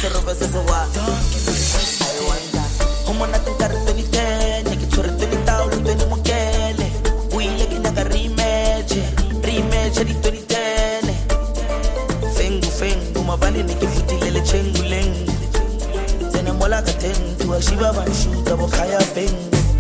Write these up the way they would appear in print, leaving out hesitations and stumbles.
se roba se wa. I wonder. Homo na tenkare 2010, ke tshwere 20,000 20 mokele. O ile ke nyaka rematch di 2010. Fengu mavane ne ke futile le chenguleng. Tsene mola ka 10 to shiba ba shoota bo khaya beng.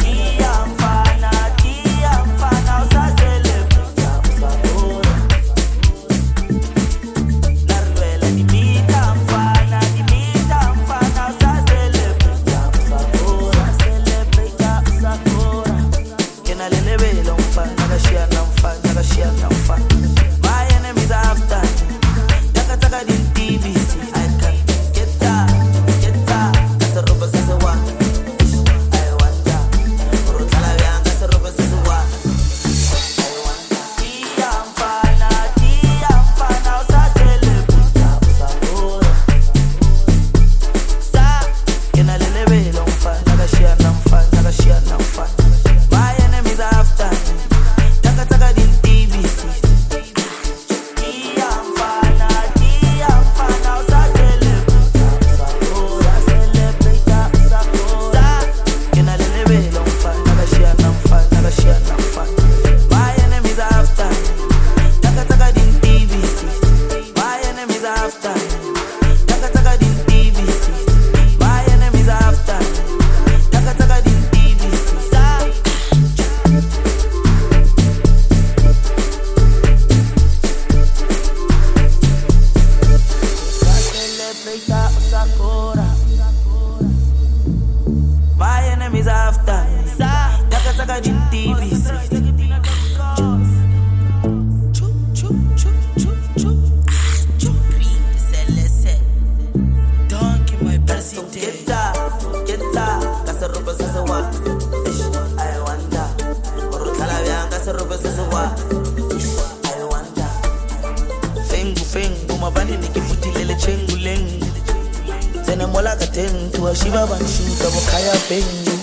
My enemies are after me. Taka din TBC. I can get that. That's a rubber says a one. I wonder. Rotala bianca, that's a rubber says a one. I wonder. I'm fana, sa celebrate. Sa, kena lele belong fan. Naga shia nam fan. My enemies are after me. Taka din TBC. I'm fana, sa celebrate. Sa, kena lele belong fan. Naga shia nam fan. My enemies are after me. Taka din TBC. My enemies are after me. Taka din TBC. My enemies are after me. Taka din TBC. Sa. My enemies after me. Taka din TBC. Geta, kasa roba sasa wa. I wonder. Rotala bianca kasa roba sasa wa. I wonder. Fengu mavane ne ke futile le chenguleng. Tsene mola ka 10 to shiba ba shoota bo khaya beng.